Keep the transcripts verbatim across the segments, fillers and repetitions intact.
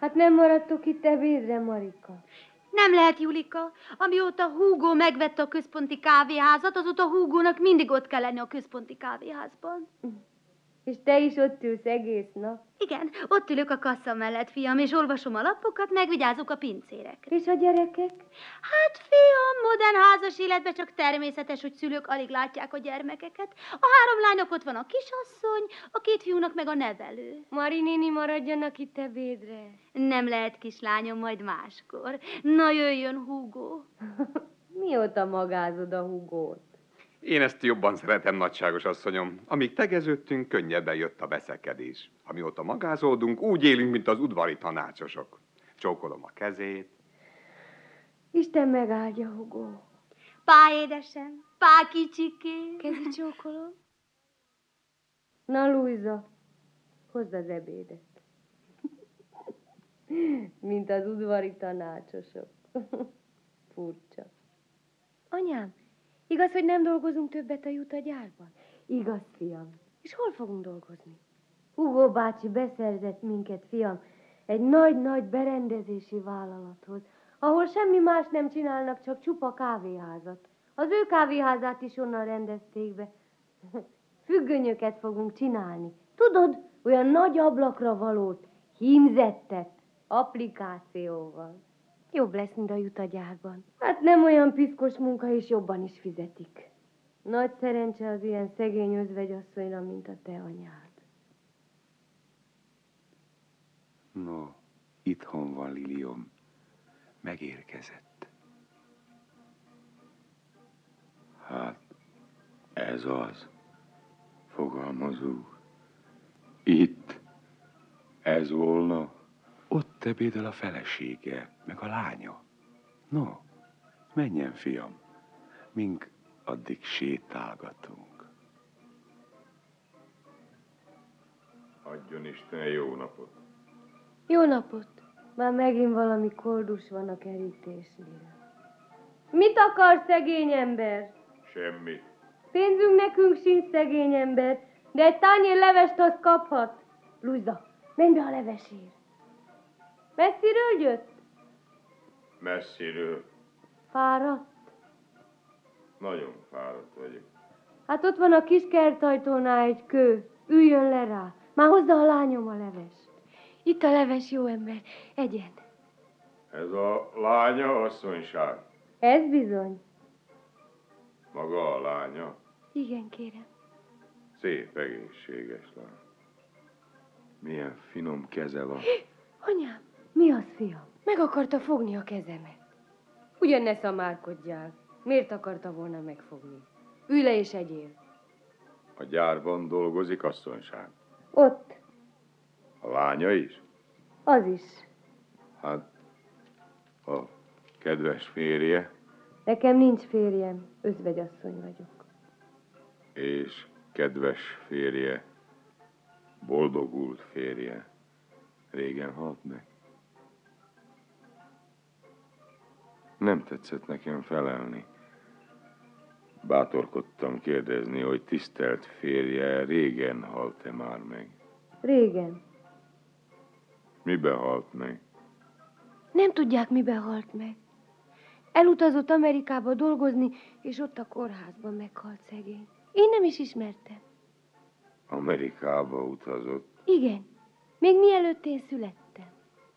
Hát nem maradtok itt ebédre, Marika? Nem lehet, Julika. Amióta Hugo megvette a központi kávéházat, azóta Hugónak mindig ott kell lenni a központi kávéházban. És te is ott ülsz egész nap? Igen, ott ülök a kassa mellett, fiam, és olvasom a lapokat, megvigyázok a pincérekre. És a gyerekek? Hát, fiam, modern házas életben csak természetes, hogy szülők alig látják a gyermekeket. A három lányok ott van a kisasszony, a két fiúnak meg a nevelő. Mari néni, maradjanak itt ebédre. Nem lehet, kislányom, majd máskor. Na, jöjjön Hugo. Mióta magázod a Hugót? Én ezt jobban szeretem, nagyságos asszonyom. Amíg tegeződtünk, könnyebben jött a veszekedés. Amióta magázódunk, úgy élünk, mint az udvari tanácsosok. Csókolom a kezét. Isten megáldja, Hugo. Pá, édesem, pá, kicsikém. Kezi csókolom. Na, Lujza, hozd az ebédet. Mint az udvari tanácsosok. Furcsa. Anyám, igaz, hogy nem dolgozunk többet a jutagyárban? Igaz, fiam. És hol fogunk dolgozni? Hugo bácsi beszerzett minket, fiam, egy nagy-nagy berendezési vállalathoz, ahol semmi más nem csinálnak, csak csupa kávéházat. Az ő kávéházát is onnan rendezték be. Függönyöket fogunk csinálni. Tudod, olyan nagy ablakra valót, hímzettet, applikációval. Jobb lesz, mint a jutagyárban. Hát nem olyan piszkos munka, és jobban is fizetik. Nagy szerencse az ilyen szegény özvegyasszonyra, mint a te anyád. No, itthon van Liliom. Megérkezett. Hát, ez az. Fogalmazó. Itt. Ez volna. Ott ebédel a felesége, meg a lánya. No, menjen, fiam. Mink addig sétálgatunk. Adjon Isten jó napot. Jó napot! Már megint valami koldus van a kerítésnél. Mit akar, szegény ember? Semmit. Pénzünk nekünk sincs, szegény ember, de egy tányér levest azt kaphat. Lujza, menj be a levesért. Messziről jött? Messziről. Fáradt? Nagyon fáradt vagyok. Hát ott van a kis kertajtónál egy kő. Üljön le rá. Már hozza a lányom a levest. Itt a leves, jó ember. Egyen. Ez a lánya, asszonyság. Ez bizony. Maga a lánya. Igen, kérem. Szép, egészséges lány. Milyen finom keze van. Anyám, mi az, fiam? Meg akarta fogni a kezemet. Ugyan ne szamárkodjál. Miért akarta volna megfogni? Ülj le és egyél. A gyárban dolgozik, asszonyság. Ott. A lánya is? Az is. Hát, a kedves férje. Nekem nincs férjem, özvegyasszony vagyok. És kedves férje, boldogult férje, régen halt meg. Nem tetszett nekem felelni. Bátorkodtam kérdezni, hogy tisztelt férje régen halt-e már meg. Régen. Miben halt meg? Nem tudják, miben halt meg. Elutazott Amerikába dolgozni, és ott a kórházban meghalt szegény. Én nem is ismertem. Amerikába utazott. Igen, még mielőtt én születtem.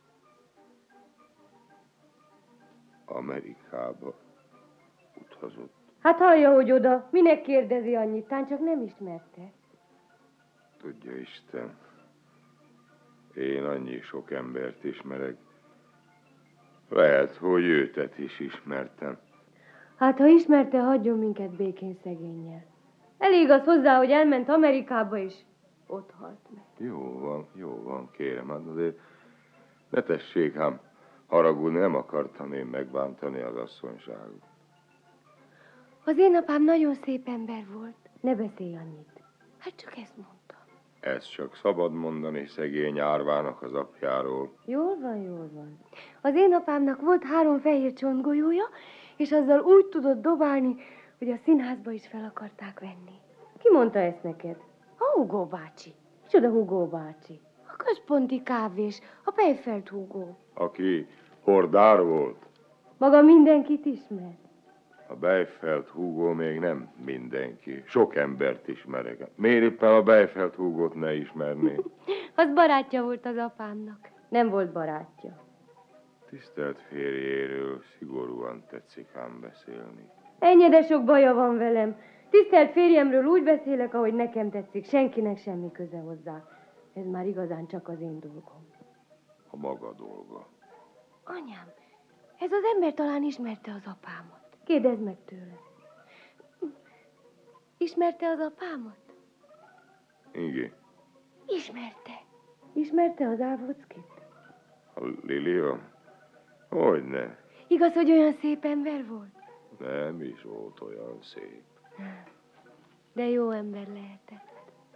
Amerikába utazott. Hát hallja, hogy oda. Minek kérdezi annyit? Tán csak nem ismerte. Tudja Isten, én annyi sok embert ismerek. Lehet, hogy őtet is ismertem. Hát, ha ismerte, hagyjon minket békén szegénnyel. Elég az hozzá, hogy elment Amerikába is. Ott halt meg. Jó van, jó van, kérem, hát azért ne tessék ám haragudni, nem akartam én megbántani az asszonyságot. Az én apám nagyon szép ember volt. Ne beszélj annyit. Hát csak ezt mondtam. Ezt csak szabad mondani szegény árvának az apjáról. Jól van, jól van. Az én apámnak volt három fehér csontgolyója, és azzal úgy tudott dobálni, hogy a színházba is fel akarták venni. Ki mondta ezt neked? A Hugo bácsi. Micsoda Hugo bácsi? A központi kávés, a Beifeld Hugo. Aki hordár volt. Maga mindenkit ismer. A Beifeld Hugo még nem mindenki. Sok embert ismerek. Miért éppen a Beifeld Hugót ne ismerné? Az barátja volt az apámnak. Nem volt barátja. Tisztelt férjéről szigorúan tetszik ám beszélni. Ennyi, de sok baja van velem. Tisztelt férjemről úgy beszélek, ahogy nekem tetszik. Senkinek semmi köze hozzá. Ez már igazán csak az én dolgom. A maga dolga. Anyám, ez az ember talán ismerte az apámat. Kérdezd meg tőle. Ismerte az apámat? Igen. Ismerte. Ismerte az Ávockit? A Lilia? Hogyne. Igaz, hogy olyan szép ember volt? Nem is volt olyan szép. De jó ember lehetett.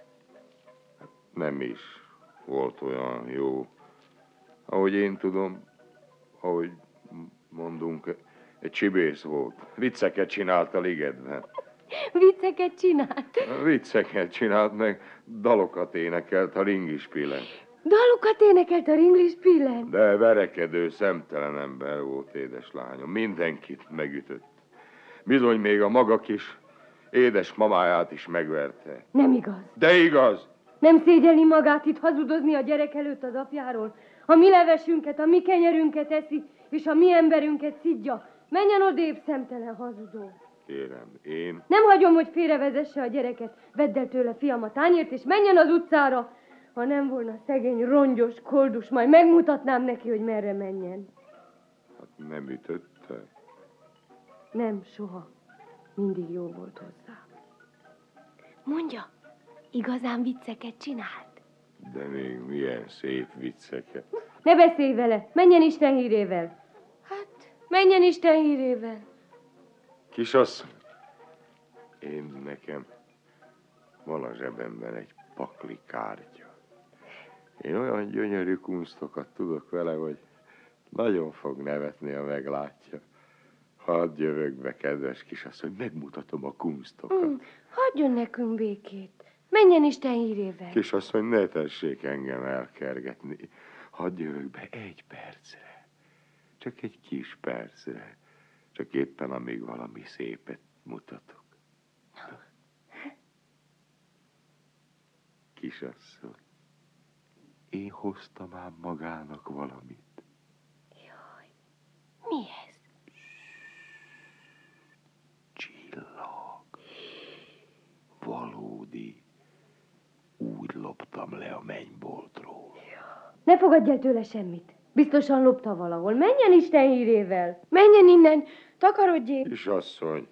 Nem is volt olyan jó. Ahogy én tudom, ahogy mondunk, egy csibész volt. Vicceket csinált a ligedben. Vicceket csinált. Vicceket csinált, meg dalokat énekelt a ringispillen. Dalokat énekelt a ringlispillen. De verekedő, szemtelen ember volt, édeslányom. Mindenkit megütött. Bizony még a maga kis édes mamáját is megverte. Nem igaz. De igaz! Nem szégyeli magát itt hazudozni a gyerek előtt az apjáról? A mi levesünket, a mi kenyerünket eszi, és a mi emberünket szidja. Menjen odébb, szemtelen hazudó. Kérem, én... Nem hagyom, hogy félrevezesse a gyereket. Vedd el tőle, fiam, a tányért, és menjen az utcára. Ha nem volna szegény, rongyos, koldus, majd megmutatnám neki, hogy merre menjen. Hát nem ütötte. Nem, soha. Mindig jó volt hozzá. Mondja, igazán vicceket csinált? De még milyen szép vicceket. Ne beszélj vele, menjen Isten hírével. Hát, menjen Isten hírével. Kisasszony, én nekem van a zsebemben egy pakli kártya. Én olyan gyönyörű kunsztokat tudok vele, hogy nagyon fog nevetni, ha meglátja. Hadd jövök be, kedves kisasszony, megmutatom a kunsztokat. Mm, hagyjon nekünk békét. Menjen Isten hírével. Kisasszony, ne tessék engem elkergetni. Hadd jövök be egy percre. Csak egy kis percre. Csak éppen amíg valami szépet mutatok. Kisasszony, én hoztam ám magának valamit. Jaj, mi ez? Csillag. Valódi. Úgy loptam le a mennyboltról. Ne fogadj el tőle semmit. Biztosan lopta valahol. Menjen Isten hírével. Menjen innen, takarodjék. Kisasszony,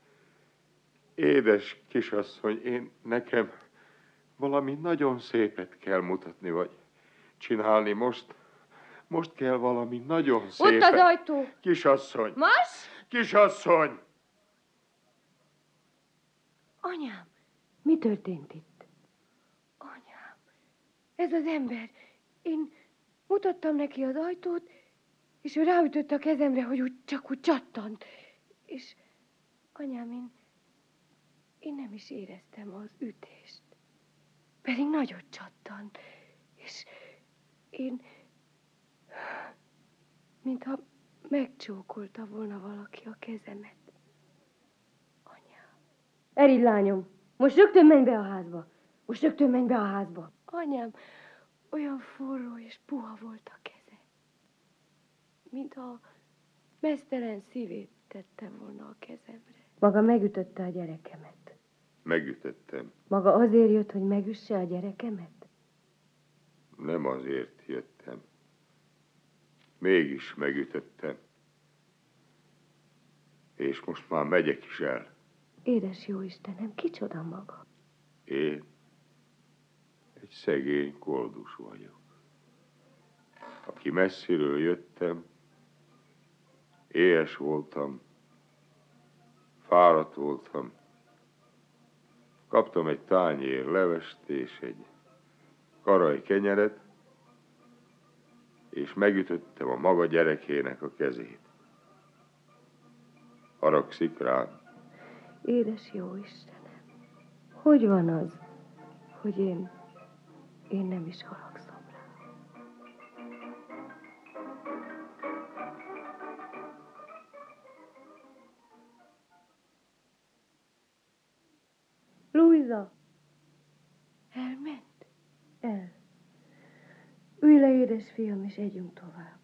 édes kisasszony, én nekem valami nagyon szépet kell mutatni, vagy csinálni most. Most kell valami nagyon szépet. Ott az ajtó. Kisasszony. Mas? Kisasszony! Anyám, mi történt itt? Anyám, ez az ember. Én mutattam neki az ajtót, és ő ráütött a kezemre, hogy úgy csak úgy csattant. És anyám, én, én nem is éreztem az ütést. Pedig nagyot csattant. És én, mintha megcsókolta volna valaki a kezemet. Anyám. Erigy, lányom, most rögtön menj be a házba. Most rögtön menj be a házba. Anyám, olyan forró és puha volt a keze. Mintha meztelen szívét tette volna a kezemre. Maga megütötte a gyerekemet. Megütöttem. Maga azért jött, hogy megüsse a gyerekemet? Nem azért jöttem. Mégis megütöttem. És most már megyek is el. Édes jó Istenem, kicsoda maga? Én egy szegény koldus vagyok. Aki messziről jöttem, éhes voltam, fáradt voltam. Kaptam egy tányér levest és egy karai kenyeret, és megütöttem a maga gyerekének a kezét. Haragszik rám. Édes jó Istenem, hogy van az, hogy én, én nem is haragszom rá? Lujza! Elment? El. Ülj le, édes fiam, és együnk tovább.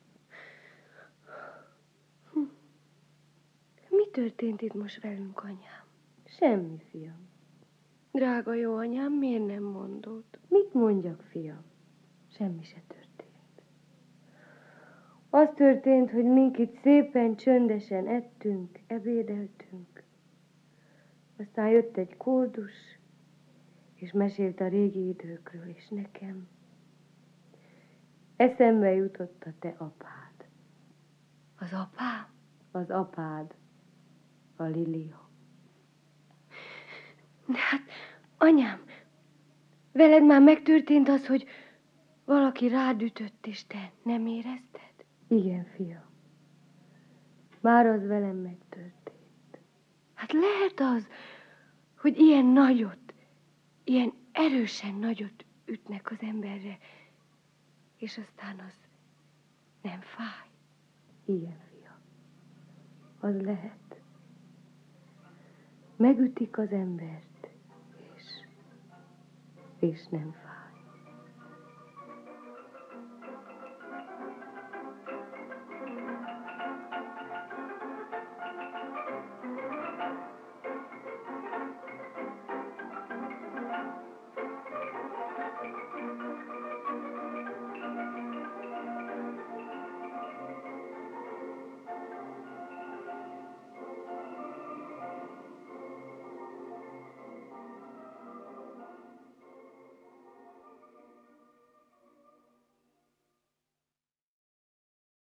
Hm. Mi történt itt most velünk, anyám? Semmi, fiam. Drága jó anyám, miért nem mondod? Mit mondjak, fiam? Semmi se történt. Az történt, hogy mink itt szépen, csöndesen ettünk, ebédeltünk. Aztán jött egy koldus, és mesélt a régi időkről, és nekem eszembe jutott a te apád. Az apám? Az apád, a Lilia. De hát, anyám, veled már megtörtént az, hogy valaki rád ütött, és te nem érezted? Igen, fiam. Már az velem megtörtént. Hát lehet az, hogy ilyen nagyot, ilyen erősen nagyot ütnek az emberre, és aztán az nem fáj. Igen, fiam. Az lehet. Megütik az embert, és, és nem fáj.